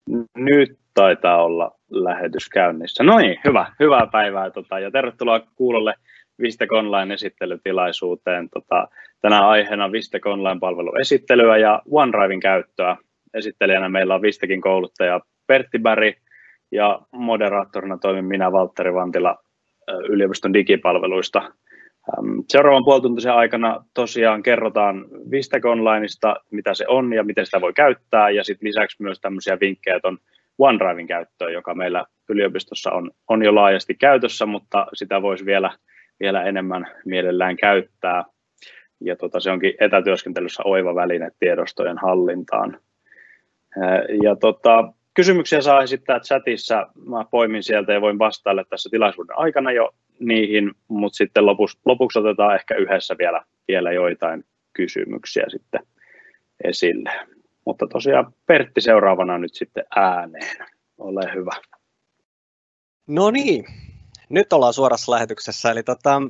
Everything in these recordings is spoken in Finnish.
Nyt taitaa olla lähetys käynnissä. No niin, hyvää päivää ja tervetuloa kuulolle Vistek Online-esittelytilaisuuteen. Tänään aiheena Vistek Online-palvelun esittelyä ja OneDriven käyttöä. Esittelijänä meillä on Vistekin kouluttaja Pertti Berg ja moderaattorina toimin minä Valtteri Vantila yliopiston digipalveluista. Seuraavan puolituntisen aikana tosiaan kerrotaan Vistek Onlineista, mitä se on ja miten sitä voi käyttää, ja sitten lisäksi myös tämmöisiä vinkkejä tuon OneDriven käyttöön, joka meillä yliopistossa on jo laajasti käytössä, mutta sitä voisi vielä enemmän mielellään käyttää. Ja se onkin etätyöskentelyssä oiva väline tiedostojen hallintaan. Ja kysymyksiä saa esittää chatissa, mä poimin sieltä ja voin vastailla tässä tilaisuuden aikana jo niihin, mutta sitten lopuksi otetaan ehkä yhdessä vielä joitain kysymyksiä sitten esille. Mutta tosiaan Pertti seuraavana nyt sitten ääneen. Ole hyvä. No niin, nyt ollaan suorassa lähetyksessä, eli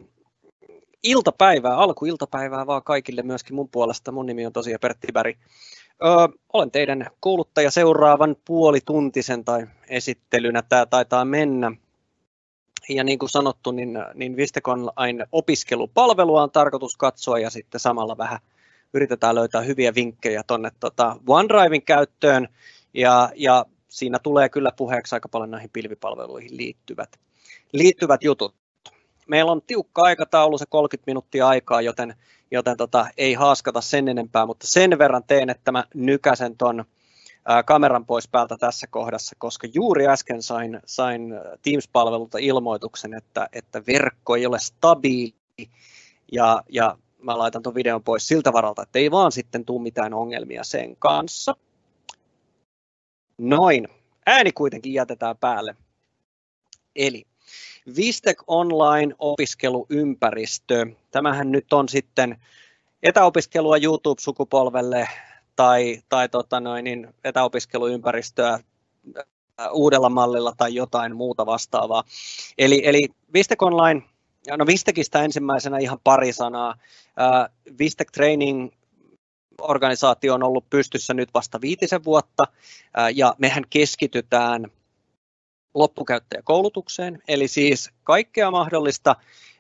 alkuiltapäivää vaan kaikille myöskin mun puolesta. Mun nimi on tosiaan Pertti Berg. Olen teidän kouluttaja seuraavan puolituntisen tai esittelynä tämä taitaa mennä. Ja niin kuin sanottu, niin Vistek Online opiskelupalvelua on tarkoitus katsoa ja sitten samalla vähän yritetään löytää hyviä vinkkejä tuonne OneDriven käyttöön ja siinä tulee kyllä puheeksi aika paljon näihin pilvipalveluihin liittyvät jutut. Meillä on tiukka aikataulu, se 30 minuuttia aikaa, joten ei haaskata sen enempää, mutta sen verran teen, että mä nykäsen ton kameran pois päältä tässä kohdassa, koska juuri äsken sain Teams-palvelulta ilmoituksen, että verkko ei ole stabiili ja mä laitan ton videon pois siltä varalta, että ei vaan sitten tule mitään ongelmia sen kanssa. Noin, ääni kuitenkin jätetään päälle. Eli Vistek Online opiskeluympäristö. Tämähän nyt on sitten etäopiskelua YouTube-sukupolvelle tai etäopiskeluympäristöä uudella mallilla tai jotain muuta vastaavaa. Eli Vistek Online, no Vistekistä ensimmäisenä ihan pari sanaa. Vistek Training organisaatio on ollut pystyssä nyt vasta 5 vuotta ja mehän keskitytään loppukäyttäjäkoulutukseen, eli siis kaikkea mahdollista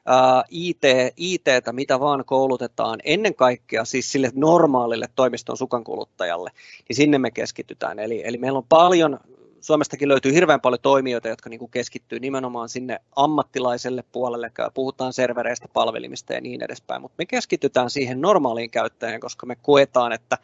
IT:tä, mitä vaan koulutetaan, ennen kaikkea siis sille normaalille toimiston sukankuluttajalle, niin sinne me keskitytään. Eli meillä on paljon, Suomestakin löytyy hirveän paljon toimijoita, jotka niin kuin keskittyy nimenomaan sinne ammattilaiselle puolelle, puhutaan servereistä, palvelimista ja niin edespäin, mutta me keskitytään siihen normaaliin käyttäjään, koska me koetaan, että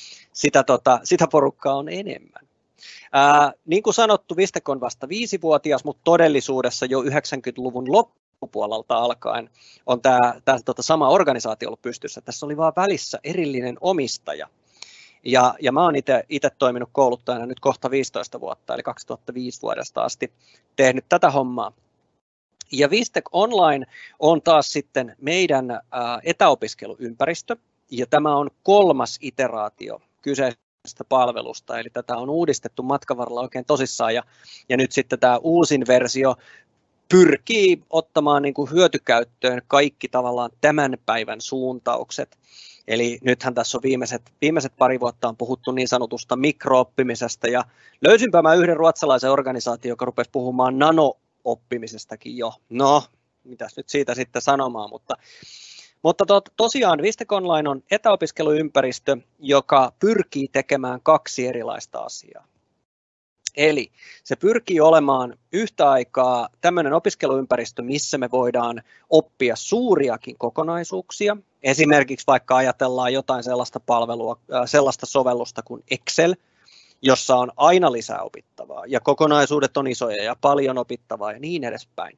sitä porukkaa on enemmän. Niin kuin sanottu, Vistek on vasta 5-vuotias, mutta todellisuudessa jo 90-luvun loppupuolelta alkaen on tämä sama organisaatio ollut pystyssä. Tässä oli vaan välissä erillinen omistaja. Ja mä oon itse toiminut kouluttajana nyt kohta 15 vuotta, eli 2005 vuodesta asti tehnyt tätä hommaa. Ja Vistek Online on taas sitten meidän etäopiskeluympäristö, ja tämä on 3. iteraatio kyseessä palvelusta, eli tätä on uudistettu matkan varrella oikein tosissaan, ja nyt sitten tämä uusin versio pyrkii ottamaan niin kuin hyötykäyttöön kaikki tavallaan tämän päivän suuntaukset. Eli nythän tässä on viimeiset pari vuotta on puhuttu niin sanotusta mikrooppimisesta, ja löysinpä mä yhden ruotsalaisen organisaation, joka rupesi puhumaan nano-oppimisestakin jo. No, mitäs nyt siitä sitten sanomaan, mutta tosiaan Vistek Online on etäopiskeluympäristö, joka pyrkii tekemään 2 erilaista asiaa. Eli se pyrkii olemaan yhtä aikaa tämmöinen opiskeluympäristö, missä me voidaan oppia suuriakin kokonaisuuksia. Esimerkiksi vaikka ajatellaan jotain sellaista palvelua, sellaista sovellusta kuin Excel, jossa on aina lisää opittavaa ja kokonaisuudet on isoja ja paljon opittavaa ja niin edespäin.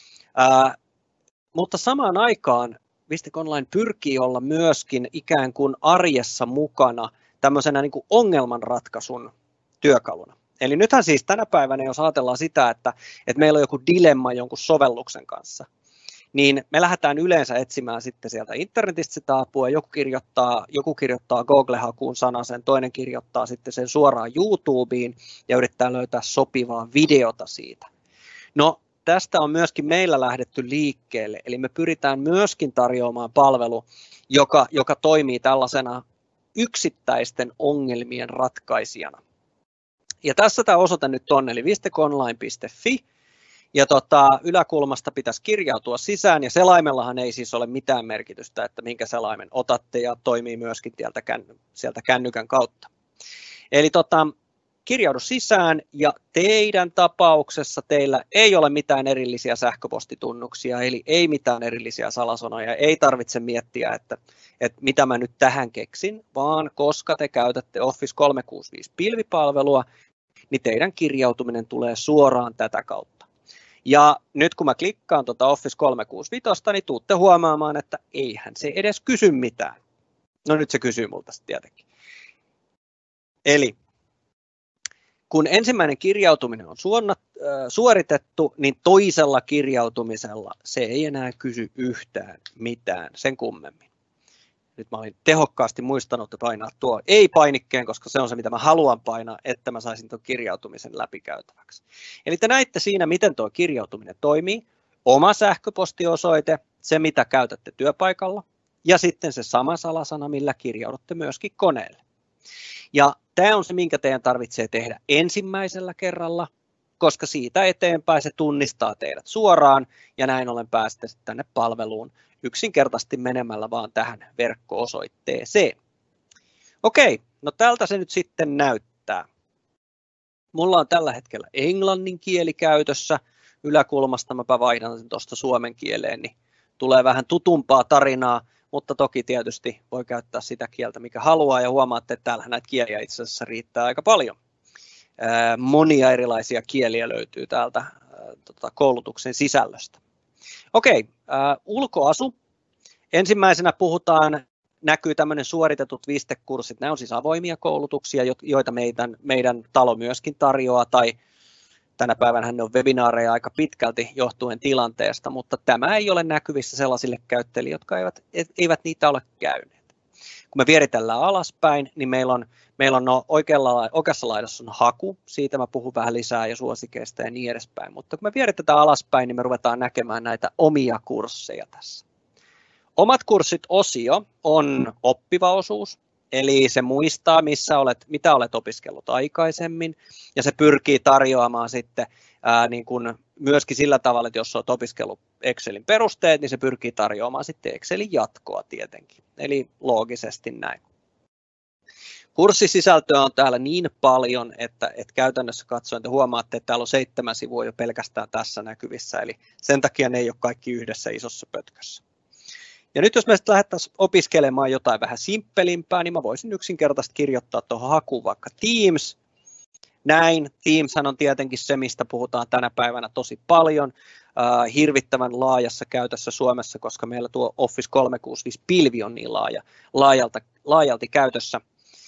Mutta samaan aikaan Vistek Online pyrkii olla myöskin ikään kuin arjessa mukana tämmöisenä niin kuin ongelmanratkaisun työkaluna. Eli nythän siis tänä päivänä, jos ajatellaan sitä, että meillä on joku dilemma jonkun sovelluksen kanssa, niin me lähdetään yleensä etsimään sitten sieltä internetistä sitä apua. Joku kirjoittaa Google-hakuun sanasen, toinen kirjoittaa sitten sen suoraan YouTubeen ja yrittää löytää sopivaa videota siitä. No, tästä on myöskin meillä lähdetty liikkeelle, eli me pyritään myöskin tarjoamaan palvelu, joka toimii tällaisena yksittäisten ongelmien ratkaisijana. Ja tässä tämä osoite nyt on, eli vistekonline.fi, ja yläkulmasta pitäisi kirjautua sisään, ja selaimellahan ei siis ole mitään merkitystä, että minkä selaimen otatte, ja toimii myöskin sieltä kännykän kautta. Eli kirjaudu sisään, ja teidän tapauksessa teillä ei ole mitään erillisiä sähköpostitunnuksia, eli ei mitään erillisiä salasanoja, ei tarvitse miettiä, että mitä mä nyt tähän keksin, vaan koska te käytätte Office 365 pilvipalvelua, niin teidän kirjautuminen tulee suoraan tätä kautta. Ja nyt kun mä klikkaan Office 365, niin tuutte huomaamaan, että eihän se edes kysy mitään. No nyt se kysyy multa sitten tietenkin. Eli kun ensimmäinen kirjautuminen on suoritettu, niin toisella kirjautumisella se ei enää kysy yhtään mitään sen kummemmin. Nyt mä olin tehokkaasti muistanut painaa tuo ei-painikkeen, koska se on se, mitä mä haluan painaa, että mä saisin tuon kirjautumisen läpikäytäväksi. Eli te näitte siinä, miten tuo kirjautuminen toimii. Oma sähköpostiosoite, se mitä käytätte työpaikalla, ja sitten se sama salasana, millä kirjaudutte myöskin koneelle. Ja tämä on se, minkä teidän tarvitsee tehdä ensimmäisellä kerralla, koska siitä eteenpäin se tunnistaa teidät suoraan, ja näin ollen pääsette tänne palveluun yksinkertaisesti menemällä vaan tähän verkko-osoitteeseen. Okei, no tältä se nyt sitten näyttää. Mulla on tällä hetkellä englannin kieli käytössä. Yläkulmasta mäpä vaihdan sen tuosta suomen kieleen, niin tulee vähän tutumpaa tarinaa, mutta toki tietysti voi käyttää sitä kieltä, mikä haluaa, ja huomaatte, että täällähän näitä kieliä itse asiassa riittää aika paljon. Monia erilaisia kieliä löytyy täältä koulutuksen sisällöstä. Okei, ulkoasu. Ensimmäisenä näkyy tämmöinen suoritetut vistekurssit. Nämä on siis avoimia koulutuksia, joita meidän talo myöskin tarjoaa, tai tänä päivänä ne on webinaareja aika pitkälti johtuen tilanteesta, mutta tämä ei ole näkyvissä sellaisille käyttäjille, jotka eivät niitä ole käyneet. Kun me vieritellään alaspäin, niin meillä on oikeassa laidassa on haku, siitä mä puhun vähän lisää ja suosikeista ja niin edespäin, mutta kun me vieritetään alaspäin, niin me ruvetaan näkemään näitä omia kursseja tässä. Omat kurssit-osio on oppiva osuus, eli se muistaa, mitä olet opiskellut aikaisemmin, ja se pyrkii tarjoamaan sitten niin kuin myöskin sillä tavalla, että jos olet opiskellut Excelin perusteet, niin se pyrkii tarjoamaan sitten Excelin jatkoa tietenkin, eli loogisesti näin. Kurssisisältöä on täällä niin paljon, että käytännössä katsoen te huomaatte, että täällä on 7 sivua jo pelkästään tässä näkyvissä, eli sen takia ne ei ole kaikki yhdessä isossa pötkössä. Ja nyt jos me sitten lähdettäisiin opiskelemaan jotain vähän simppelimpää, niin mä voisin yksinkertaisesti kirjoittaa tuohon hakuun vaikka Teams. Näin, Teamshän on tietenkin se, mistä puhutaan tänä päivänä tosi paljon, hirvittävän laajassa käytössä Suomessa, koska meillä tuo Office 365 pilvi on niin laajalti käytössä,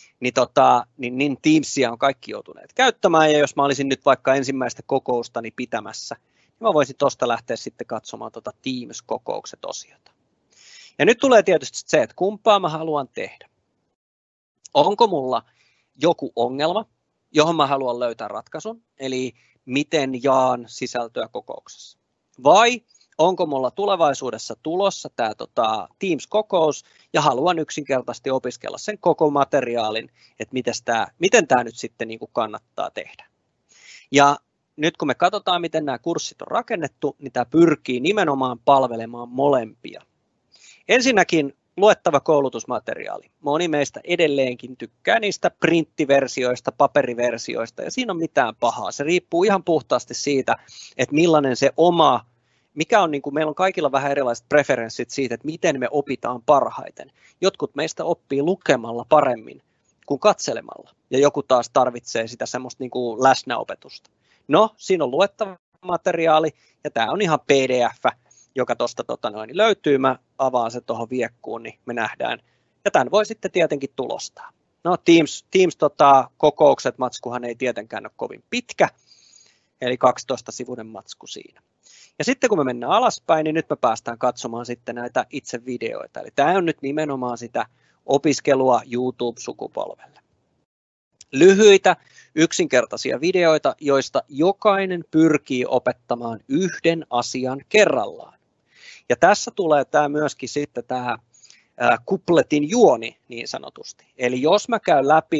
niin Teamsia on kaikki joutuneet käyttämään, ja jos mä olisin nyt vaikka ensimmäistä kokoustani pitämässä, niin mä voisin tuosta lähteä sitten katsomaan Teams-kokoukset osiota. Ja nyt tulee tietysti se, että kumpaa mä haluan tehdä. Onko mulla joku ongelma, johon mä haluan löytää ratkaisun, eli miten jaan sisältöä kokouksessa. Vai onko mulla tulevaisuudessa tulossa tämä Teams-kokous ja haluan yksinkertaisesti opiskella sen koko materiaalin, että miten tämä nyt sitten niin kuin kannattaa tehdä. Ja nyt kun me katsotaan, miten nämä kurssit on rakennettu, niin tämä pyrkii nimenomaan palvelemaan molempia. Ensinnäkin luettava koulutusmateriaali. Moni meistä edelleenkin tykkää niistä printtiversioista, paperiversioista, ja siinä on mitään pahaa. Se riippuu ihan puhtaasti siitä, että millainen se mikä on, niin kuin meillä on kaikilla vähän erilaiset preferenssit siitä, että miten me opitaan parhaiten. Jotkut meistä oppii lukemalla paremmin kuin katselemalla, ja joku taas tarvitsee sitä semmoista niin kuin läsnäopetusta. No, siinä on luettava materiaali, ja tämä on ihan PDF, joka tuosta löytyy, mä avaan se tuohon viekkuun, niin me nähdään. Ja tämän voi sitten tietenkin tulostaa. No Teams kokoukset, matskuhan ei tietenkään ole kovin pitkä, eli 12-sivuinen matsku siinä. Ja sitten kun me mennään alaspäin, niin nyt me päästään katsomaan sitten näitä itse videoita. Eli tämä on nyt nimenomaan sitä opiskelua YouTube-sukupolvelle. Lyhyitä, yksinkertaisia videoita, joista jokainen pyrkii opettamaan yhden asian kerrallaan. Ja tässä tulee tämä myöskin sitten tämä kupletin juoni niin sanotusti. Eli jos mä käyn läpi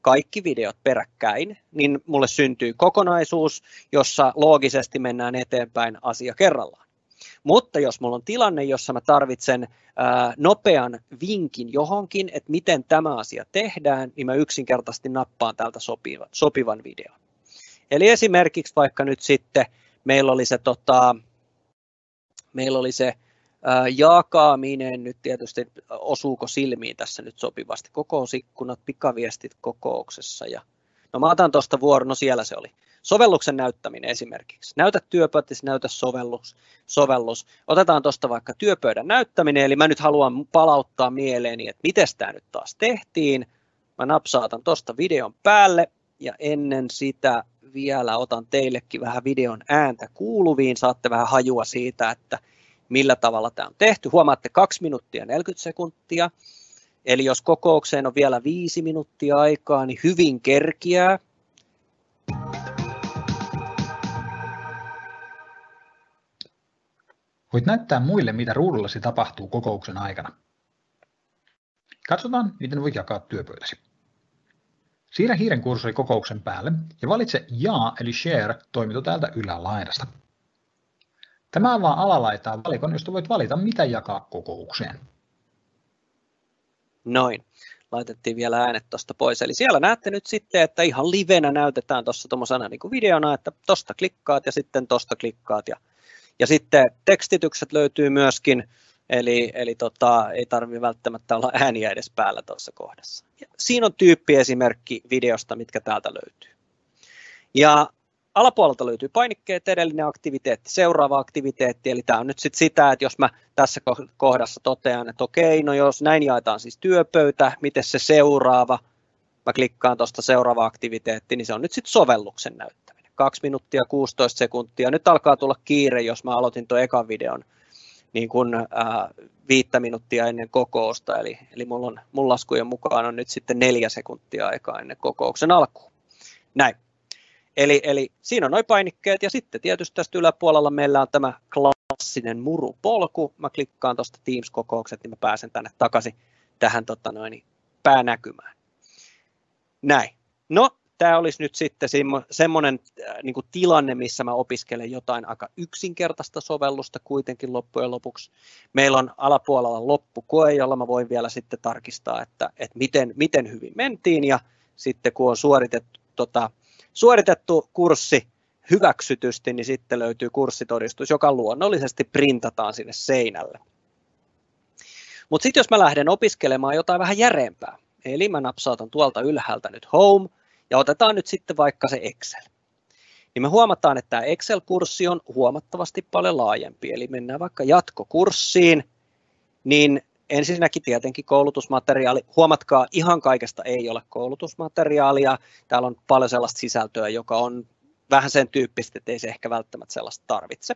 kaikki videot peräkkäin, niin mulle syntyy kokonaisuus, jossa loogisesti mennään eteenpäin asia kerrallaan. Mutta jos mulla on tilanne, jossa mä tarvitsen nopean vinkin johonkin, että miten tämä asia tehdään, niin mä yksinkertaisesti nappaan täältä sopivan videon. Eli esimerkiksi vaikka nyt sitten meillä oli se jakaminen, nyt tietysti osuuko silmiin tässä nyt sopivasti, kokousikkunat, pikaviestit kokouksessa. No mä otan tuosta vuoron, no siellä se oli. Sovelluksen näyttäminen esimerkiksi. Näytä työpöytäsi, näytä sovellus. Otetaan tuosta vaikka työpöydän näyttäminen, eli mä nyt haluan palauttaa mieleeni, että miten tämä nyt taas tehtiin. Mä napsautan tuosta videon päälle ja ennen sitä vielä otan teillekin vähän videon ääntä kuuluviin. Saatte vähän hajua siitä, että millä tavalla tämä on tehty. Huomaatte 2 minuuttia 40 sekuntia. Eli jos kokoukseen on vielä 5 minuuttia aikaa, niin hyvin kerkiää. Voit näyttää muille, mitä ruudullasi tapahtuu kokouksen aikana. Katsotaan, miten voit jakaa työpöytäsi. Siirrä hiiren kursori kokouksen päälle ja valitse Jaa eli Share toiminto täältä ylälaidasta. Tämä avaa alalaitaa valikon, josta voit valita, mitä jakaa kokoukseen. Noin. Laitettiin vielä äänet tuosta pois. Eli siellä näette nyt sitten, että ihan livenä näytetään tuossa tuommoisena niin kuin videona, että tuosta klikkaat ja sitten tuosta klikkaat. Ja sitten tekstitykset löytyy myöskin, eli ei tarvitse välttämättä olla ääniä edes päällä tuossa kohdassa. Ja siinä on tyyppiesimerkki videosta, mitkä täältä löytyy. Ja alapuolelta löytyy painikkeet, edellinen aktiviteetti, seuraava aktiviteetti, eli tämä on nyt sitten sitä, että jos mä tässä kohdassa totean, että okei, no jos näin jaetaan siis työpöytä, miten se seuraava, mä klikkaan tuosta seuraava aktiviteetti, niin se on nyt sitten sovelluksen näyttäminen. 2 minuuttia 16 sekuntia. Nyt alkaa tulla kiire, jos mä aloitin tuon ekan videon niin kuin 5 minuuttia ennen kokousta, eli mun laskujen mukaan on nyt sitten 4 sekuntia aikaa ennen kokouksen alkuun. Näin. Eli siinä on nuo painikkeet ja sitten tietysti tästä yläpuolella meillä on tämä klassinen murupolku. Mä klikkaan tuosta Teams-kokoukset, niin mä pääsen tänne takaisin tähän päänäkymään. Näin. No, tämä olisi nyt sitten semmoinen niin kuin tilanne, missä mä opiskelen jotain aika yksinkertaista sovellusta kuitenkin loppujen lopuksi. Meillä on alapuolella loppukoe, jolla mä voin vielä sitten tarkistaa, että miten hyvin mentiin ja sitten kun on suoritettu kurssi hyväksytysti, niin sitten löytyy kurssitodistus, joka luonnollisesti printataan sinne seinälle. Mutta sitten jos mä lähden opiskelemaan jotain vähän järeempää, eli mä napsautan tuolta ylhäältä nyt Home, ja otetaan nyt sitten vaikka se Excel. Niin me huomataan, että tämä Excel-kurssi on huomattavasti paljon laajempi, eli mennään vaikka jatkokurssiin, niin ensinnäkin tietenkin koulutusmateriaali. Huomatkaa, ihan kaikesta ei ole koulutusmateriaalia. Täällä on paljon sellaista sisältöä, joka on vähän sen tyyppistä, että ei se ehkä välttämättä sellaista tarvitse.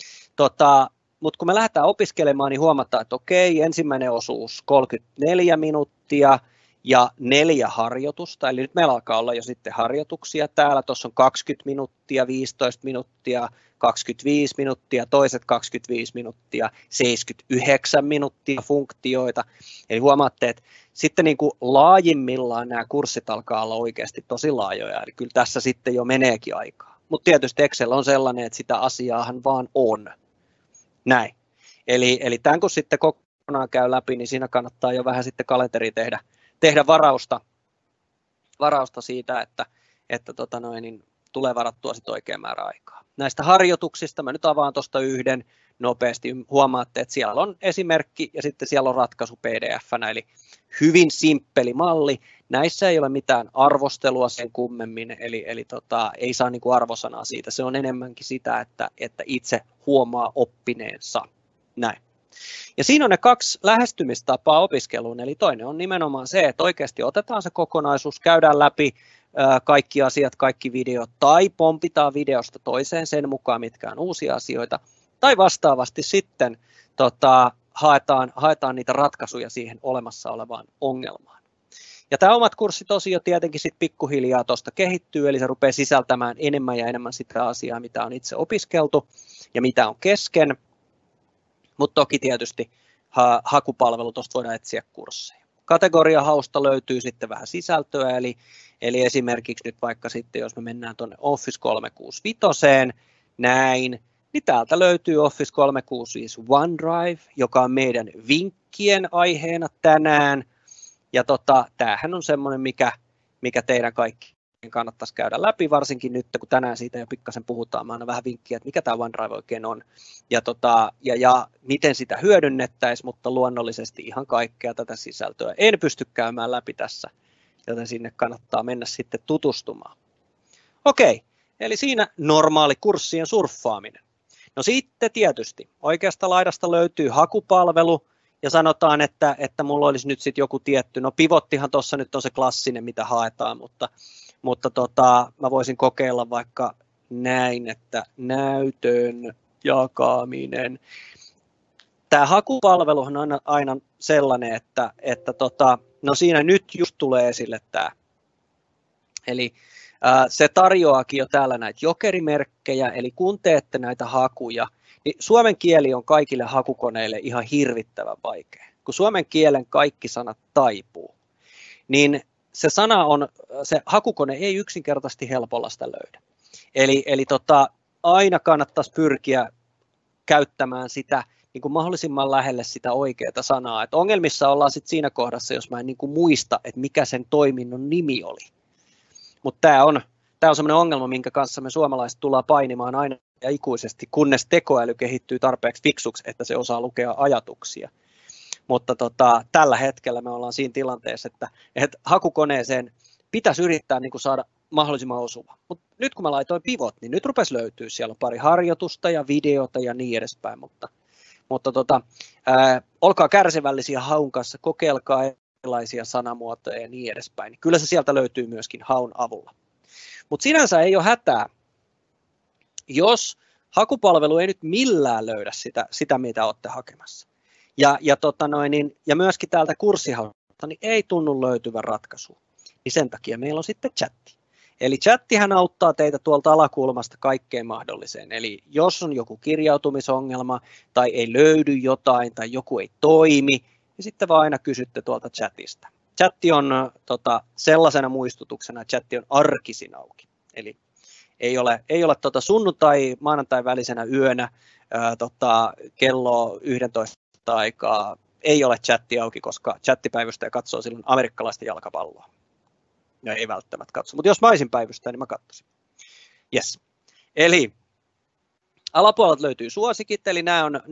Mutta kun me lähdetään opiskelemaan, niin huomataan, että okei, ensimmäinen osuus 34 minuuttia ja 4 harjoitusta. Eli nyt meillä alkaa olla jo sitten harjoituksia täällä. Tuossa on 20 minuuttia, 15 minuuttia, 25 minuuttia, toiset 25 minuuttia, 79 minuuttia funktioita. Eli huomaatte, että sitten niin kuin laajimmillaan nämä kurssit alkaa olla oikeasti tosi laajoja, eli kyllä tässä sitten jo meneekin aikaa. Mutta tietysti Excel on sellainen, että sitä asiaahan vaan on. Näin. Eli tämän kun sitten kokonaan käy läpi, niin siinä kannattaa jo vähän sitten kalenteriin tehdä varausta siitä, että niin tulee varattua sitten oikein määrä aikaa. Näistä harjoituksista mä nyt avaan tuosta yhden nopeasti. Huomaatte, että siellä on esimerkki ja sitten siellä on ratkaisu PDF-nä, eli hyvin simppeli malli. Näissä ei ole mitään arvostelua sen kummemmin, eli ei saa niinku arvosanaa siitä. Se on enemmänkin sitä, että itse huomaa oppineensa. Näin. Ja siinä on ne 2 lähestymistapaa opiskeluun, eli toinen on nimenomaan se, että oikeasti otetaan se kokonaisuus, käydään läpi kaikki asiat, kaikki videot, tai pompitaan videosta toiseen sen mukaan, mitkä on uusia asioita, tai vastaavasti sitten haetaan niitä ratkaisuja siihen olemassa olevaan ongelmaan. Ja tämä omat kurssitosio tietenkin sitten pikkuhiljaa tuosta kehittyy, eli se rupeaa sisältämään enemmän ja enemmän sitä asiaa, mitä on itse opiskeltu ja mitä on kesken. Mutta toki tietysti hakupalvelu, tuosta voidaan etsiä kursseja. Kategoriahausta löytyy sitten vähän sisältöä, Eli esimerkiksi nyt vaikka sitten, jos me mennään tuonne Office 365, näin, niin täältä löytyy Office 365 OneDrive, joka on meidän vinkkien aiheena tänään. Ja tämähän on semmoinen, mikä teidän kaikki kannattaisi käydä läpi, varsinkin nyt, kun tänään siitä jo pikkasen puhutaan. Mä annan vähän vinkkiä, että mikä tämä OneDrive oikein on ja miten sitä hyödynnettäisiin, mutta luonnollisesti ihan kaikkea tätä sisältöä en pysty käymään läpi tässä, joten sinne kannattaa mennä sitten tutustumaan. Okei, eli siinä normaali kurssien surffaaminen. No sitten tietysti oikeasta laidasta löytyy hakupalvelu ja sanotaan, että mulla olisi nyt sitten joku tietty, no pivottihan tuossa nyt on se klassinen, mitä haetaan, mutta mä voisin kokeilla vaikka näin, että näytön jakaminen. Tämä hakupalveluhan on aina sellainen, että no siinä nyt just tulee esille tämä. Eli se tarjoaakin jo täällä näitä jokerimerkkejä, eli kun teette näitä hakuja, niin suomen kieli on kaikille hakukoneille ihan hirvittävän vaikea. Kun suomen kielen kaikki sanat taipuu, niin se hakukone ei yksinkertaisesti helpolla sitä löydä. Eli aina kannattaisi pyrkiä käyttämään sitä niin kuin mahdollisimman lähelle sitä oikeaa sanaa. Et ongelmissa ollaan sitten siinä kohdassa, jos mä en niin kuin muista, että mikä sen toiminnon nimi oli. Mutta tämä on sellainen ongelma, minkä kanssa me suomalaiset tullaan painimaan aina ja ikuisesti, kunnes tekoäly kehittyy tarpeeksi fiksuksi, että se osaa lukea ajatuksia. Mutta tällä hetkellä me ollaan siinä tilanteessa, että hakukoneeseen pitäisi yrittää niin kuin saada mahdollisimman osuva. Mutta nyt kun mä laitoin pivot, niin nyt rupesi löytyä. Siellä on pari harjoitusta ja videota ja niin edespäin. Mutta olkaa kärsivällisiä haun kanssa, kokeilkaa erilaisia sanamuotoja ja niin edespäin. Niin kyllä se sieltä löytyy myöskin haun avulla. Mutta sinänsä ei ole hätää, jos hakupalvelu ei nyt millään löydä sitä mitä olette hakemassa. Ja myöskin täältä kurssihausta niin ei tunnu löytyvän ratkaisu. Niin sen takia meillä on sitten chatti. Eli chattihän auttaa teitä tuolta alakulmasta kaikkeen mahdolliseen. Eli jos on joku kirjautumisongelma tai ei löydy jotain tai joku ei toimi, niin sitten vaan aina kysytte tuolta chatista. Chatti on sellaisena muistutuksena, chatti on arkisin auki. Eli ei ole sunnuntai maanantai välisenä yönä kello 11 aikaa. Ei ole chatti auki, koska chattipäivystäjä katsoo silloin amerikkalaista jalkapalloa. Ja ei välttämättä katso, mutta jos mä olisin päivystäjä, niin mä katsoisin. Yes. Eli alapuolelta löytyy suosikit, eli nämä on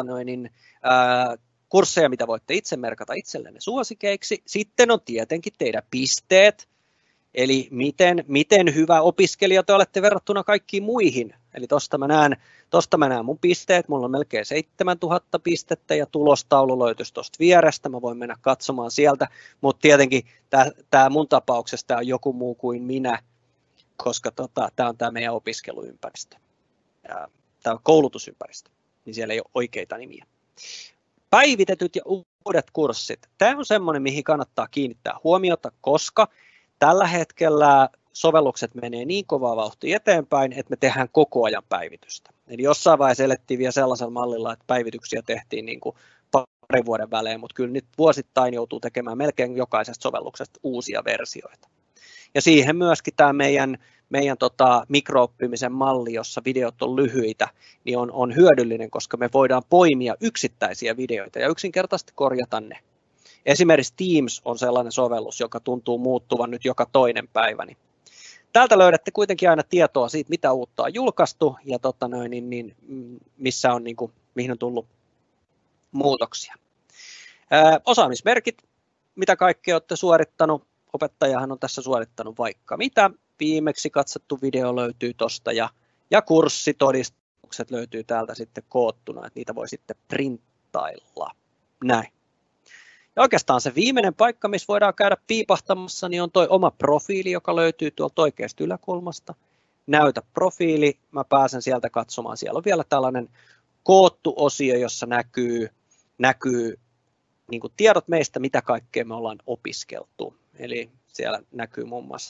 kursseja, mitä voitte itse merkata itsellenne suosikeiksi. Sitten on tietenkin teidän pisteet, eli miten hyvä opiskelija te olette verrattuna kaikkiin muihin. Eli tuosta mä näen mun pisteet, mulla on melkein 7000 pistettä ja tulostaulu löytyisi tuosta vierestä, mä voin mennä katsomaan sieltä, mutta tietenkin tämä mun tapauksessa tämä on joku muu kuin minä, koska tämä on tämä meidän opiskeluympäristö, tämä on koulutusympäristö, niin siellä ei ole oikeita nimiä. Päivitetyt ja uudet kurssit, tämä on semmoinen, mihin kannattaa kiinnittää huomiota, koska tällä hetkellä sovellukset menee niin kovaa vauhtia eteenpäin, että me tehdään koko ajan päivitystä. Eli jossain vaiheessa elettiin vielä sellaisella mallilla, että päivityksiä tehtiin niin kuin parin vuoden välein, mutta kyllä nyt vuosittain joutuu tekemään melkein jokaisesta sovelluksesta uusia versioita. Ja siihen myöskin tämä meidän mikrooppimisen malli, jossa videot on lyhyitä, niin on hyödyllinen, koska me voidaan poimia yksittäisiä videoita ja yksinkertaisesti korjata ne. Esimerkiksi Teams on sellainen sovellus, joka tuntuu muuttuvan nyt joka toinen päivä. Niin täältä löydätte kuitenkin aina tietoa siitä, mitä uutta on julkaistu ja missä on, mihin on tullut muutoksia. Osaamismerkit, mitä kaikkea olette suorittanut. Opettajahan on tässä suorittanut vaikka mitä. Viimeksi katsottu video löytyy tuosta ja kurssitodistukset löytyy täältä sitten koottuna, että niitä voi sitten printtailla. Näin. Ja oikeastaan se viimeinen paikka, missä voidaan käydä piipahtamassa, niin on tuo oma profiili, joka löytyy tuolta oikeasta yläkulmasta. Näytä profiili, mä pääsen sieltä katsomaan. Siellä on vielä tällainen koottu osio, jossa näkyy niin kuin tiedot meistä, mitä kaikkea me ollaan opiskeltu. Eli siellä näkyy muun muassa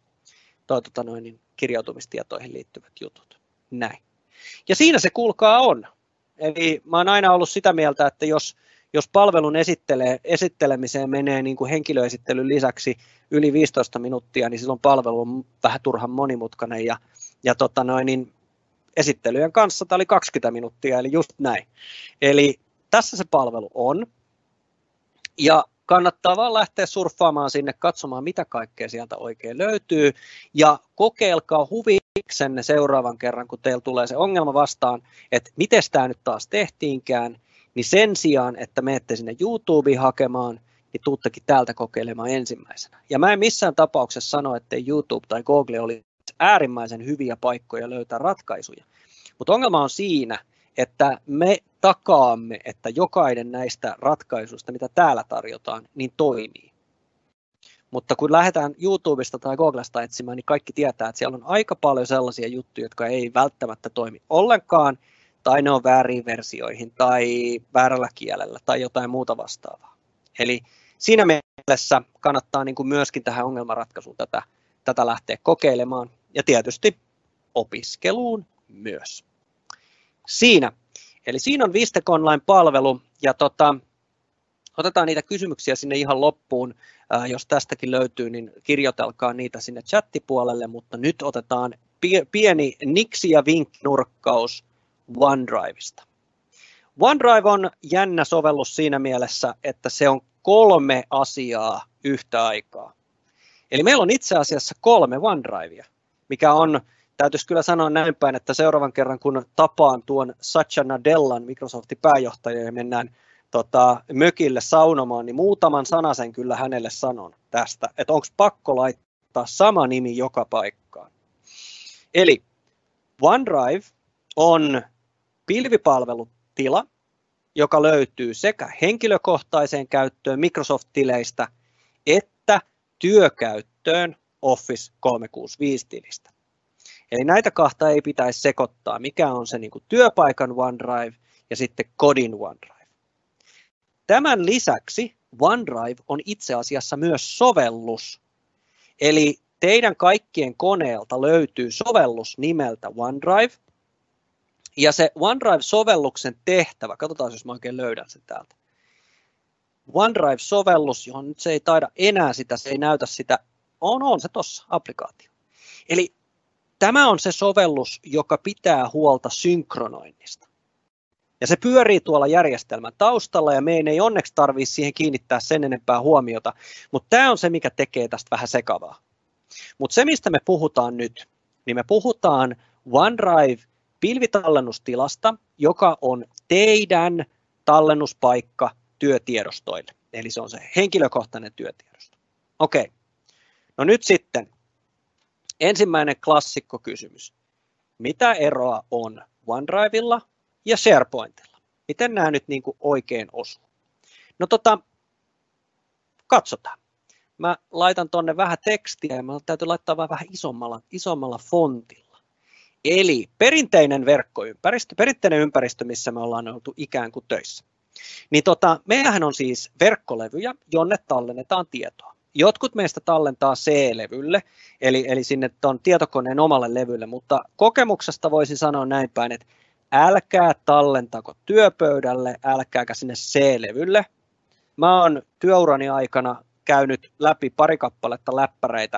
kirjautumistietoihin liittyvät jutut. Näin. Ja siinä se kuulkaa on. Eli mä oon aina ollut sitä mieltä, että jos palvelun esittelemiseen menee niin kuin henkilöesittelyn lisäksi yli 15 minuuttia, niin silloin palvelu on vähän turhan monimutkainen ja niin esittelyjen kanssa tämä oli 20 minuuttia, eli just näin. Eli tässä se palvelu on ja kannattaa vaan lähteä surffaamaan sinne, katsomaan mitä kaikkea sieltä oikein löytyy ja kokeilkaa huviksenne seuraavan kerran, kun teillä tulee se ongelma vastaan, että miten tämä nyt taas tehtiinkään, niin sen sijaan, että menette sinne YouTubeen hakemaan, niin tuuttekin täältä kokeilemaan ensimmäisenä. Ja mä en missään tapauksessa sano, että YouTube tai Google oli äärimmäisen hyviä paikkoja löytää ratkaisuja. Mutta ongelma on siinä, että me takaamme, että jokainen näistä ratkaisuista, mitä täällä tarjotaan, niin toimii. Mutta kun lähdetään YouTubesta tai Googlesta etsimään, niin kaikki tietää, että siellä on aika paljon sellaisia juttuja, jotka ei välttämättä toimi ollenkaan, tai ne on väärin versioihin, tai väärällä kielellä, tai jotain muuta vastaavaa. Eli siinä mielessä kannattaa niin kuin myöskin tähän ongelmanratkaisuun tätä lähteä kokeilemaan, ja tietysti opiskeluun myös. Eli siinä on Vistec Online-palvelu, ja otetaan niitä kysymyksiä sinne ihan loppuun. Jos tästäkin löytyy, niin kirjoitelkaa niitä sinne chattipuolelle, mutta nyt otetaan pieni niksi- ja vinkkinurkkaus OneDrivesta. OneDrive on jännä sovellus siinä mielessä, että se on 3 asiaa yhtä aikaa. Eli meillä on itse asiassa 3 OneDrivea, mikä on, täytyisi kyllä sanoa näin päin, että seuraavan kerran kun tapaan tuon Satya Nadellan, Microsoftin pääjohtaja, ja mennään mökille saunomaan, niin muutaman sanasen kyllä hänelle sanon tästä, että onko pakko laittaa sama nimi joka paikkaan. Eli OneDrive on pilvipalvelutila, joka löytyy sekä henkilökohtaiseen käyttöön Microsoft-tileistä että työkäyttöön Office 365-tilistä. Eli näitä kahta ei pitäisi sekoittaa, mikä on se niin kuin työpaikan OneDrive ja sitten kodin OneDrive. Tämän lisäksi OneDrive on itse asiassa myös sovellus, eli teidän kaikkien koneelta löytyy sovellus nimeltä OneDrive, ja se OneDrive-sovelluksen tehtävä, katsotaan jos mä oikein löydän sen täältä. OneDrive-sovellus, johon nyt se ei taida enää sitä, se ei näytä sitä, on se tuossa, applikaatio. Eli tämä on se sovellus, joka pitää huolta synkronoinnista. Ja se pyörii tuolla järjestelmän taustalla, ja meidän ei onneksi tarvitse siihen kiinnittää sen enempää huomiota, mutta tämä on se, mikä tekee tästä vähän sekavaa. Mutta se, mistä me puhutaan nyt, niin me puhutaan OneDrive pilvitallennustilasta, joka on teidän tallennuspaikka työtiedostoille. Eli se on se henkilökohtainen työtiedosto. Okei. No nyt sitten ensimmäinen klassikkokysymys. Mitä eroa on OneDrivella ja SharePointilla? Miten nämä nyt niin kuin oikein osuu? No katsotaan. Mä laitan tonne vähän tekstiä ja mä täytyy laittaa vähän isommalla fontilla. Eli perinteinen verkkoympäristö, perinteinen ympäristö, missä me ollaan oltu ikään kuin töissä. Niin meillähän on siis verkkolevyjä, jonne tallennetaan tietoa. Jotkut meistä tallentaa C-levylle, eli sinne tuon tietokoneen omalle levylle, mutta kokemuksesta voisin sanoa näin päin, että älkää tallentako työpöydälle, älkääkä sinne C-levylle. Mä oon työurani aikana käynyt läpi pari kappaletta läppäreitä.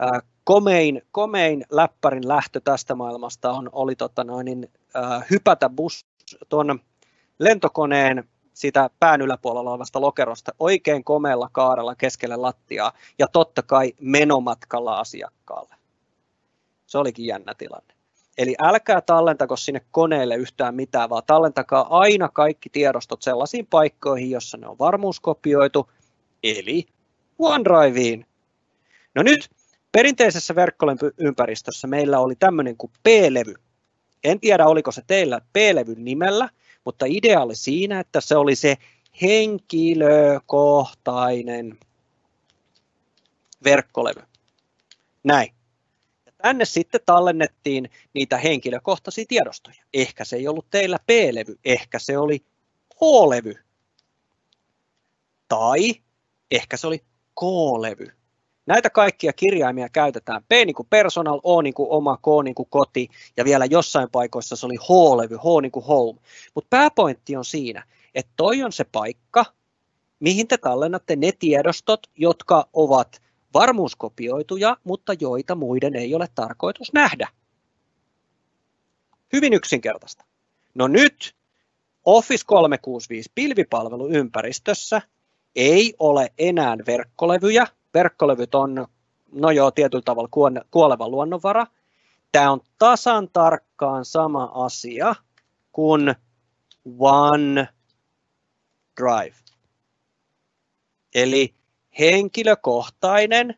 Komein läppärin lähtö tästä maailmasta oli hypätä tuon lentokoneen siitä pään yläpuolella olevasta lokerosta oikein komealla kaarella keskelle lattiaa ja totta kai menomatkalla asiakkaalle. Se olikin jännä tilanne. Eli älkää tallentako sinne koneelle yhtään mitään, vaan tallentakaa aina kaikki tiedostot sellaisiin paikkoihin, jossa ne on varmuuskopioitu, eli OneDriveen. No nyt perinteisessä verkkoympäristössä meillä oli tämmöinen kuin P-levy. En tiedä, oliko se teillä P-levyn nimellä, mutta idea oli siinä, että se oli se henkilökohtainen verkkolevy. Näin. Ja tänne sitten tallennettiin niitä henkilökohtaisia tiedostoja. Ehkä se ei ollut teillä P-levy, ehkä se oli H-levy. Tai ehkä se oli K-levy. Näitä kaikkia kirjaimia käytetään. P niin kuin personal, O niin kuin oma, K niin kuin koti ja vielä jossain paikoissa se oli H-levy, H niin kuin home. Mutta pääpointti on siinä, että toi on se paikka, mihin te tallennatte ne tiedostot, jotka ovat varmuuskopioituja, mutta joita muiden ei ole tarkoitus nähdä. Hyvin yksinkertaista. No nyt Office 365 pilvipalveluympäristössä ei ole enää verkkolevyjä. Verkkolevyt on, no joo, tietyllä tavalla kuoleva luonnonvara. Tämä on tasan tarkkaan sama asia kuin OneDrive. Eli henkilökohtainen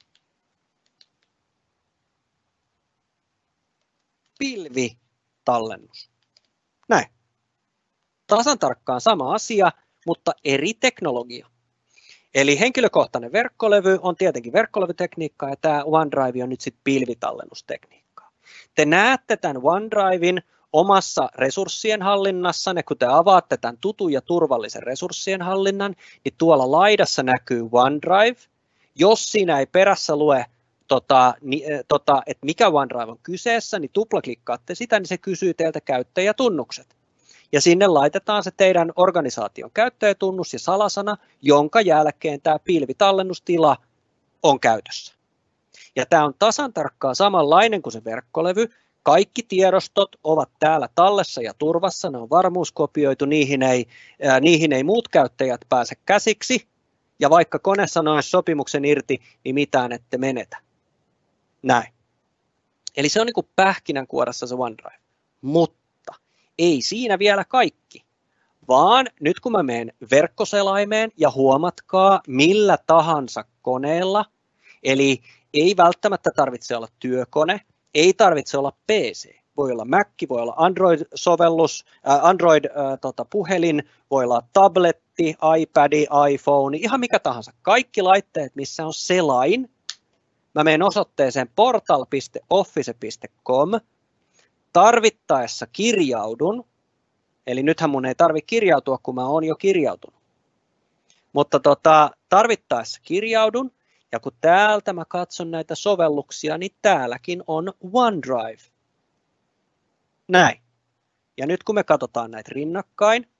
pilvitallennus. Näin. Tasan tarkkaan sama asia, mutta eri teknologia. Eli henkilökohtainen verkkolevy on tietenkin verkkolevytekniikkaa ja tämä OneDrive on nyt sitten pilvitallennustekniikkaa. Te näette tämän OneDriven omassa resurssien hallinnassanne, kun te avaatte tämän tutun ja turvallisen resurssien hallinnan, niin tuolla laidassa näkyy OneDrive. Jos siinä ei perässä lue, että mikä OneDrive on kyseessä, niin tuplaklikkaatte sitä, niin se kysyy teiltä käyttäjätunnukset. Ja sinne laitetaan se teidän organisaation käyttäjätunnus ja salasana, jonka jälkeen tämä pilvitallennustila on käytössä. Ja tämä on tasan tarkkaan samanlainen kuin se verkkolevy. Kaikki tiedostot ovat täällä tallessa ja turvassa, ne on varmuuskopioitu, niihin ei muut käyttäjät pääse käsiksi. Ja vaikka kone sanoisi sopimuksen irti, niin mitään ette menetä. Näin. Eli se on niin kuin pähkinänkuoressa se OneDrive. Mutta ei siinä vielä kaikki, vaan nyt kun mä menen verkkoselaimeen ja huomatkaa millä tahansa koneella, eli ei välttämättä tarvitse olla työkone, ei tarvitse olla PC, voi olla Mac, voi olla Android-sovellus, Android-puhelin, voi olla tabletti, iPad, iPhone, ihan mikä tahansa. Kaikki laitteet, missä on selain, mä menen osoitteeseen portal.office.com, tarvittaessa kirjaudun, eli nythän mun ei tarvitse kirjautua, kun mä oon jo kirjautunut. Mutta tarvittaessa kirjaudun, ja kun täältä mä katson näitä sovelluksia, niin täälläkin on OneDrive. Näin. Ja nyt kun me katsotaan näitä rinnakkain,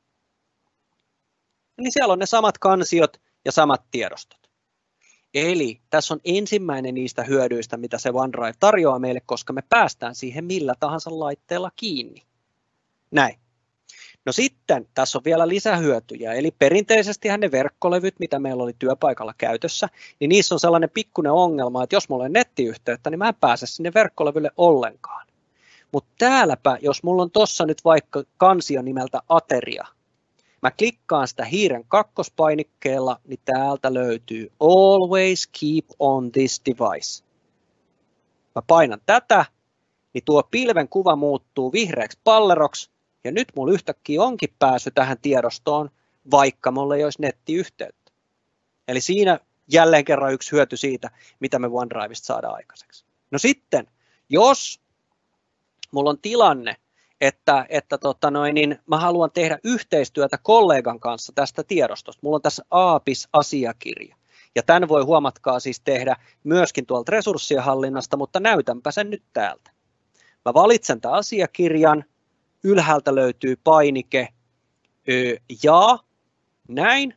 niin siellä on ne samat kansiot ja samat tiedostot. Eli tässä on ensimmäinen niistä hyödyistä, mitä se OneDrive tarjoaa meille, koska me päästään siihen millä tahansa laitteella kiinni. Näin. No sitten tässä on vielä lisähyötyjä, eli perinteisesti ne verkkolevyt, mitä meillä oli työpaikalla käytössä, niin niissä on sellainen pikkuinen ongelma, että jos mulla on nettiyhteyttä, niin mä en pääse sinne verkkolevylle ollenkaan. Mutta täälläpä, jos mulla on tuossa nyt vaikka kansio nimeltä Ateria, mä klikkaan sitä hiiren kakkospainikkeella, niin täältä löytyy Always keep on this device. Mä painan tätä, niin tuo pilven kuva muuttuu vihreäksi palleroksi, ja nyt mulla yhtäkkiä onkin pääsy tähän tiedostoon, vaikka mulla ei olisi nettiyhteyttä. Eli siinä jälleen kerran yksi hyöty siitä, mitä me OneDrivesta saadaan aikaiseksi. No sitten, jos mulla on tilanne, että mä haluan tehdä yhteistyötä kollegan kanssa tästä tiedostosta. Mulla on tässä APIS-asiakirja. Ja tämän voi huomatkaa siis tehdä myöskin tuolta resurssien hallinnasta, mutta näytänpä sen nyt täältä. Mä valitsen tämän asiakirjan, ylhäältä löytyy painike ja näin.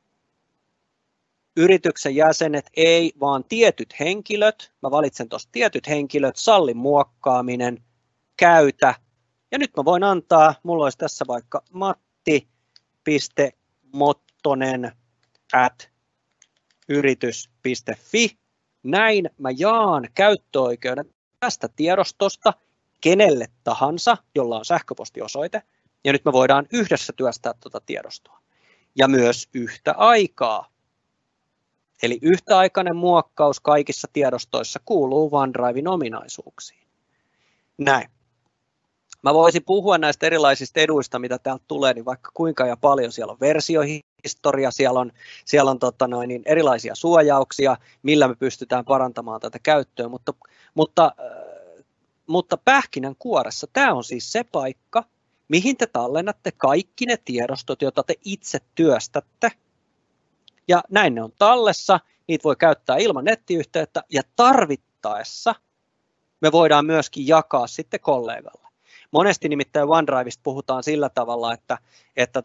Yrityksen jäsenet ei, vaan tietyt henkilöt. Mä valitsen tuosta tietyt henkilöt, salli muokkaaminen, käytä. Ja nyt mä voin antaa, mulla olisi tässä vaikka matti.mottonen@yritys.fi. Näin mä jaan käyttöoikeuden tästä tiedostosta kenelle tahansa, jolla on sähköpostiosoite. Ja nyt me voidaan yhdessä työstää tuota tiedostoa. Ja myös yhtä aikaa. Eli yhtäaikainen muokkaus kaikissa tiedostoissa kuuluu OneDriven ominaisuuksiin. Näin. Mä voisin puhua näistä erilaisista eduista, mitä täältä tulee, niin vaikka kuinka ja paljon. Siellä on versiohistoria, siellä on erilaisia suojauksia, millä me pystytään parantamaan tätä käyttöä, mutta pähkinänkuoressa tämä on siis se paikka, mihin te tallennatte kaikki ne tiedostot, joita te itse työstätte. Ja näin ne on tallessa, niitä voi käyttää ilman nettiyhteyttä ja tarvittaessa me voidaan myöskin jakaa sitten kollegalle. Monesti nimittäin OneDrivesta puhutaan sillä tavalla, että että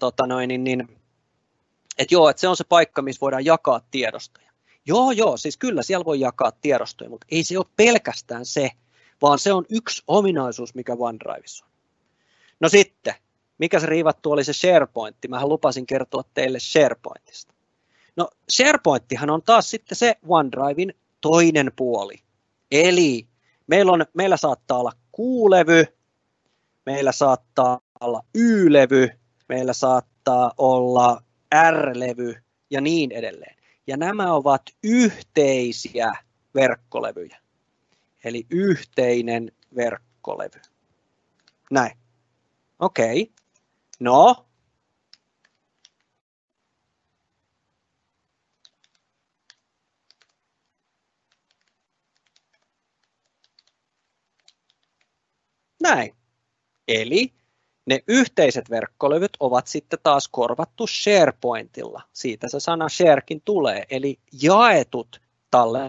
se on se paikka, missä voidaan jakaa tiedostoja. Joo, siis kyllä siellä voi jakaa tiedostoja, mutta ei se ole pelkästään se, vaan se on yksi ominaisuus, mikä OneDrivessa on. No sitten, mikä se riivattu oli se SharePoint? Mähän lupasin kertoa teille SharePointista. No SharePointtihan on taas sitten se OneDriven toinen puoli. Eli meillä saattaa olla Q-levy, meillä saattaa olla Y-levy, meillä saattaa olla R-levy ja niin edelleen. Ja nämä ovat yhteisiä verkkolevyjä. Eli yhteinen verkkolevy. Näin. Okei. No. Näin. Eli ne yhteiset verkkolevyt ovat sitten taas korvattu SharePointilla. Siitä se sana sharekin tulee, eli jaetut tallenteet.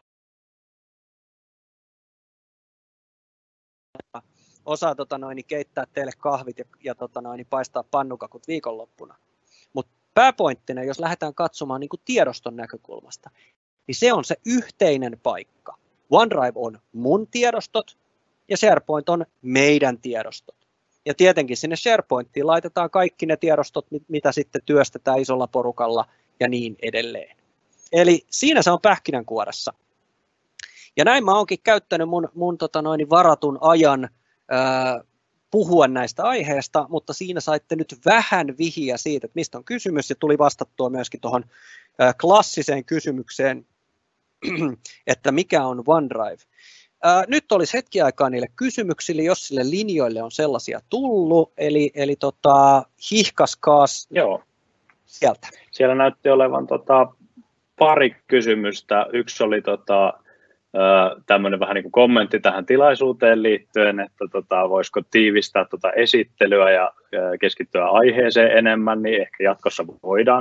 Osaa keittää teille kahvit ja paistaa pannukakut viikonloppuna. Mutta pääpointtina, jos lähdetään katsomaan niin kuin tiedoston näkökulmasta, niin se on se yhteinen paikka. OneDrive on mun tiedostot ja SharePoint on meidän tiedostot. Ja tietenkin sinne SharePointiin laitetaan kaikki ne tiedostot, mitä sitten työstetään isolla porukalla ja niin edelleen. Eli siinä se on pähkinänkuoressa. Ja näin mä oonkin käyttänyt mun varatun ajan puhua näistä aiheista, mutta siinä saitte nyt vähän vihiä siitä, että mistä on kysymys, ja tuli vastattua myöskin tuohon klassiseen kysymykseen, että mikä on OneDrive. Nyt olisi hetki aikaa niille kysymyksille, jos sille linjoille on sellaisia tullut, eli hihkaskaas sieltä. Siellä näytti olevan pari kysymystä. Yksi oli tämmöinen vähän niin kuin kommentti tähän tilaisuuteen liittyen, että voisiko tiivistää esittelyä ja keskittyä aiheeseen enemmän, niin ehkä jatkossa voidaan.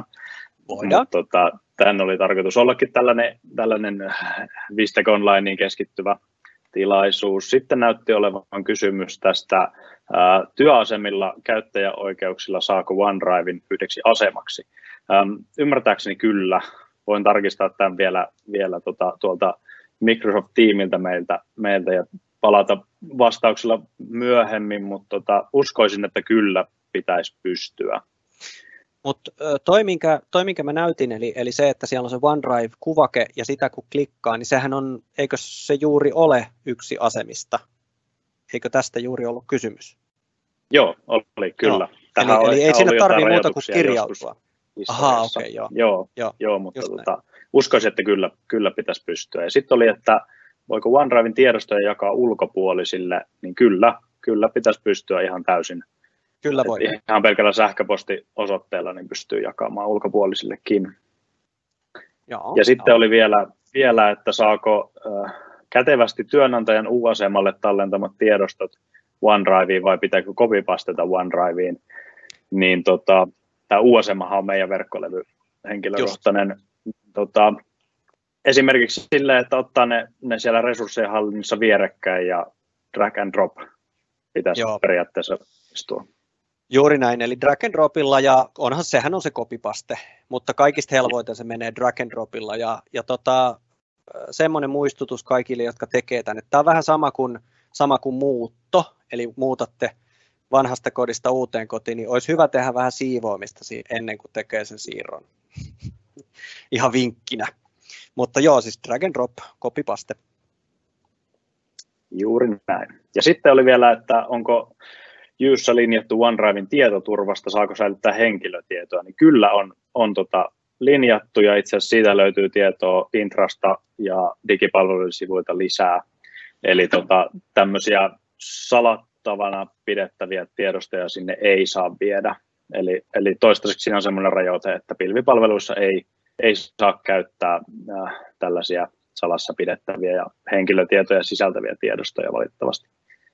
Tämän oli tarkoitus ollakin tällainen Vistec Onlineen keskittyvä tilaisuus. Sitten näytti olevan kysymys tästä työasemilla käyttäjäoikeuksilla saako OneDriven yhdeksi asemaksi. Ymmärtääkseni kyllä. Voin tarkistaa tämän vielä tuolta Microsoft-tiimiltä meiltä ja palata vastauksella myöhemmin, mutta uskoisin, että kyllä pitäisi pystyä. Mutta toi minkä mä näytin, eli se, että siellä on se OneDrive-kuvake ja sitä kun klikkaa, niin sehän on, eikö se juuri ole yksi asemista? Eikö tästä juuri ollut kysymys? Joo, oli kyllä. Eli ei sinne tarvitse muuta kuin kirjautua. Aha, okei, joo, mutta uskoisin, että kyllä pitäisi pystyä. Ja sitten oli, että voiko OneDriven tiedostoja jakaa ulkopuolisille, niin kyllä pitäisi pystyä ihan täysin. Kyllä voi. Ihan pelkällä sähköpostiosoitteella niin pystyy jakamaan ulkopuolisillekin. Ja sitten oli vielä, että saako kätevästi työnantajan U-asemalle tallentamat tiedostot OneDriveen vai pitääkö copypasteta OneDriveen, niin tämä U-asemahan on meidän verkkolevy henkilökohtainen. Esimerkiksi silleen, että ottaa ne siellä resurssien hallinnassa vierekkäin ja drag and drop pitäisi periaatteessa istua. Juuri näin, eli drag and dropilla, ja sehän on se copypaste, mutta kaikista helpoiten se menee drag and dropilla, ja semmoinen muistutus kaikille, jotka tekee tämän, että tämä on vähän sama kuin muutto, eli muutatte vanhasta kodista uuteen kotiin, niin olisi hyvä tehdä vähän siivoamista ennen kuin tekee sen siirron. Ihan vinkkinä. Mutta joo, siis drag and drop, copypaste. Juuri näin. Ja sitten oli vielä, että onko Jyyssä linjattu OneDriven tietoturvasta, saako säilyttää henkilötietoa, niin kyllä on linjattu, ja itse asiassa siitä löytyy tietoa Intrasta ja digipalveluiden sivuilta lisää. Eli tämmöisiä salattavana pidettäviä tiedostoja sinne ei saa viedä. Eli toistaiseksi siinä on semmoinen rajoite, että pilvipalveluissa ei saa käyttää tällaisia salassa pidettäviä ja henkilötietoja sisältäviä tiedostoja valitettavasti.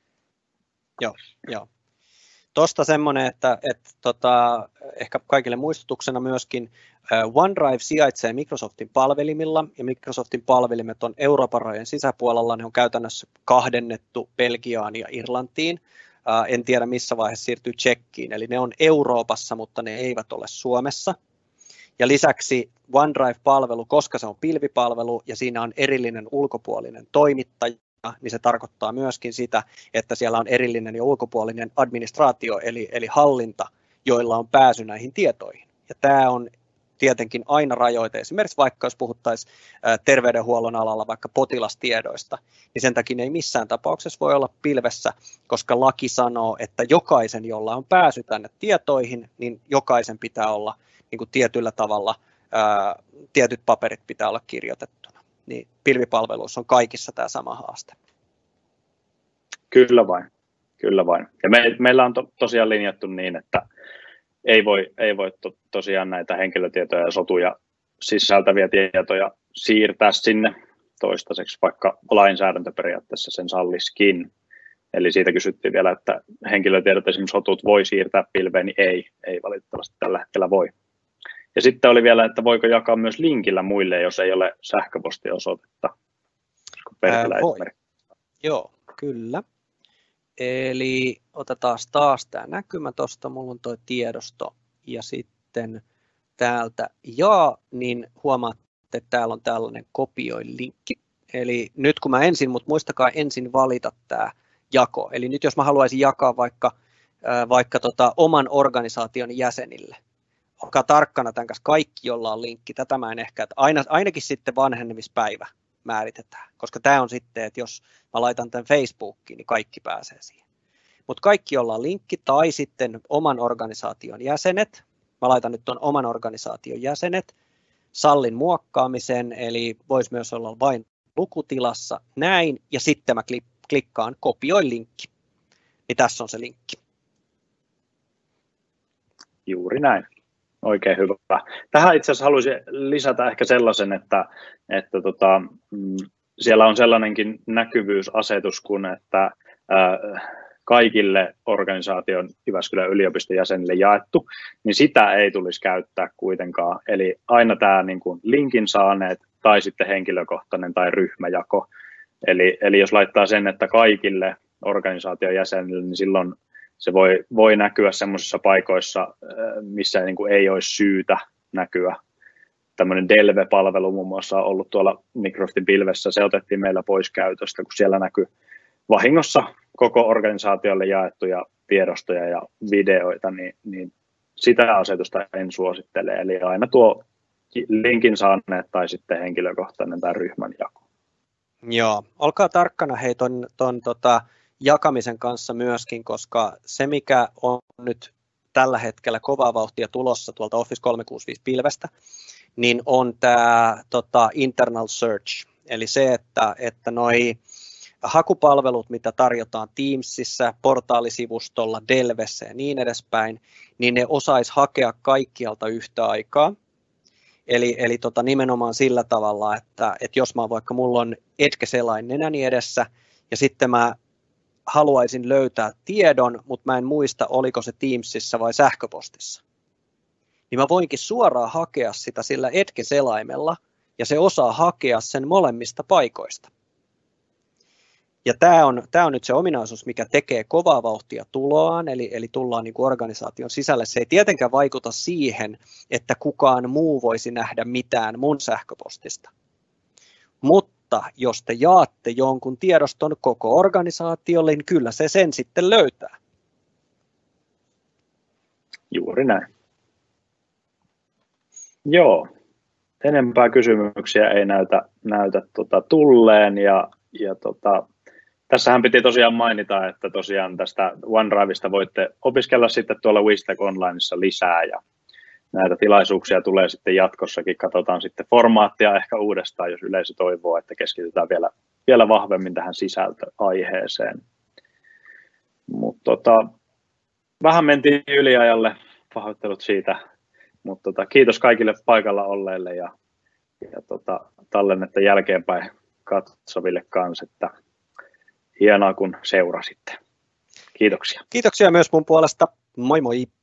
Joo. Tuosta semmoinen, että ehkä kaikille muistutuksena myöskin OneDrive sijaitsee Microsoftin palvelimilla, ja Microsoftin palvelimet on Euroopan rajojen sisäpuolella, ne on käytännössä kahdennettu Belgiaan ja Irlantiin. en tiedä missä vaiheessa siirtyy Tšekkiin, eli ne on Euroopassa, mutta ne eivät ole Suomessa. Ja lisäksi OneDrive-palvelu, koska se on pilvipalvelu ja siinä on erillinen ulkopuolinen toimittaja, niin se tarkoittaa myöskin sitä, että siellä on erillinen ja ulkopuolinen administraatio, eli hallinta, joilla on pääsy näihin tietoihin. Ja tämä on tietenkin aina rajoite. Esimerkiksi vaikka jos puhuttaisiin terveydenhuollon alalla vaikka potilastiedoista, niin sen takia ei missään tapauksessa voi olla pilvessä, koska laki sanoo, että jokaisen, jolla on pääsy tänne tietoihin, niin jokaisen pitää olla niin kuin tietyllä tavalla, tietyt paperit pitää olla kirjoitettuna. Niin pilvipalveluissa on kaikissa tämä sama haaste. Kyllä vain, kyllä vain. Ja meillä on tosiaan linjattu niin, että ei voi tosiaan näitä henkilötietoja ja sotuja sisältäviä tietoja siirtää sinne toistaiseksi, vaikka lainsäädäntöperiaatteessa sen sallisikin. Eli siitä kysyttiin vielä, että henkilötiedot, esimerkiksi sotut, voi siirtää pilveen, niin ei valitettavasti tällä hetkellä voi. Ja sitten oli vielä, että voiko jakaa myös linkillä muille, jos ei ole sähköpostiosoitetta. Voi. Joo, kyllä. Eli otetaan taas tämä näkymä tuosta, mulla on tuo tiedosto ja sitten täältä niin huomaatte, että täällä on tällainen kopioi linkki. Eli nyt kun mä mutta muistakaa ensin valita tämä jako. Eli nyt jos mä haluaisin jakaa vaikka oman organisaation jäsenille, olkaa tarkkana tämän kanssa kaikki, jolla on linkki. Tätä mä en ehkä, että ainakin sitten vanhenemispäivä määritetään, koska tämä on sitten, että jos mä laitan tämän Facebookiin, niin kaikki pääsee siihen. Mutta kaikki, jolla on linkki tai sitten oman organisaation jäsenet, mä laitan nyt tuon oman organisaation jäsenet, sallin muokkaamisen, eli voisi myös olla vain lukutilassa, näin, ja sitten mä klikkaan kopioi linkki. Niin tässä on se linkki. Juuri näin. Oikein hyvä. Tähän itse asiassa haluaisin lisätä ehkä sellaisen, että siellä on sellainenkin näkyvyysasetus, kun että kaikille organisaation Jyväskylän yliopiston jäsenille jaettu, niin sitä ei tulisi käyttää kuitenkaan. Eli aina tämä niin kuin linkin saaneet tai sitten henkilökohtainen tai ryhmäjako. Eli jos laittaa sen, että kaikille organisaation jäsenille, niin silloin se voi näkyä sellaisissa paikoissa, missä niin kuin ei olisi syytä näkyä. Tämmöinen Delve-palvelu muun muassa on ollut tuolla Microsoftin pilvessä, se otettiin meillä pois käytöstä, kun siellä näkyy vahingossa koko organisaatiolle jaettuja tiedostoja ja videoita, niin sitä asetusta en suosittele. Eli aina tuo linkin saaneet tai sitten henkilökohtainen tai ryhmän jako. Joo, olkaa tarkkana hei ton jakamisen kanssa myöskin, koska se mikä on nyt tällä hetkellä kovaa vauhtia tulossa tuolta Office 365-pilvestä, niin on tämä internal search, eli se, että noi hakupalvelut, mitä tarjotaan Teamsissa, portaalisivustolla, Delvessä ja niin edespäin, niin ne osaisi hakea kaikkialta yhtä aikaa. Eli nimenomaan sillä tavalla, että jos mulla on Edge-selain nenäni edessä ja sitten mä haluaisin löytää tiedon, mutta mä en muista, oliko se Teamsissa vai sähköpostissa, niin mä voinkin suoraan hakea sitä sillä Edge-selaimella ja se osaa hakea sen molemmista paikoista. Ja tämä on nyt se ominaisuus, mikä tekee kovaa vauhtia tuloaan, eli tullaan niin kuin organisaation sisälle. Se ei tietenkään vaikuta siihen, että kukaan muu voisi nähdä mitään mun sähköpostista. Mutta jos te jaatte jonkun tiedoston koko organisaatiolle, niin kyllä se sen sitten löytää. Juuri näin. Joo, enempää kysymyksiä ei näytä tulleen ja tässähän piti tosiaan mainita, että tosiaan tästä OneDrivesta voitte opiskella sitten tuolla Wistek Onlineissa lisää ja näitä tilaisuuksia tulee sitten jatkossakin. Katsotaan sitten formaattia ehkä uudestaan, jos yleisö toivoo, että keskitytään vielä vahvemmin tähän sisältöaiheeseen. Mutta vähän mentiin yliajalle, pahoittelut siitä, mutta kiitos kaikille paikalla olleille ja tallennetta jälkeenpäin katsoville kanssa, että hienoa kun seurasitte. Kiitoksia. Kiitoksia myös mun puolesta. Moi moi.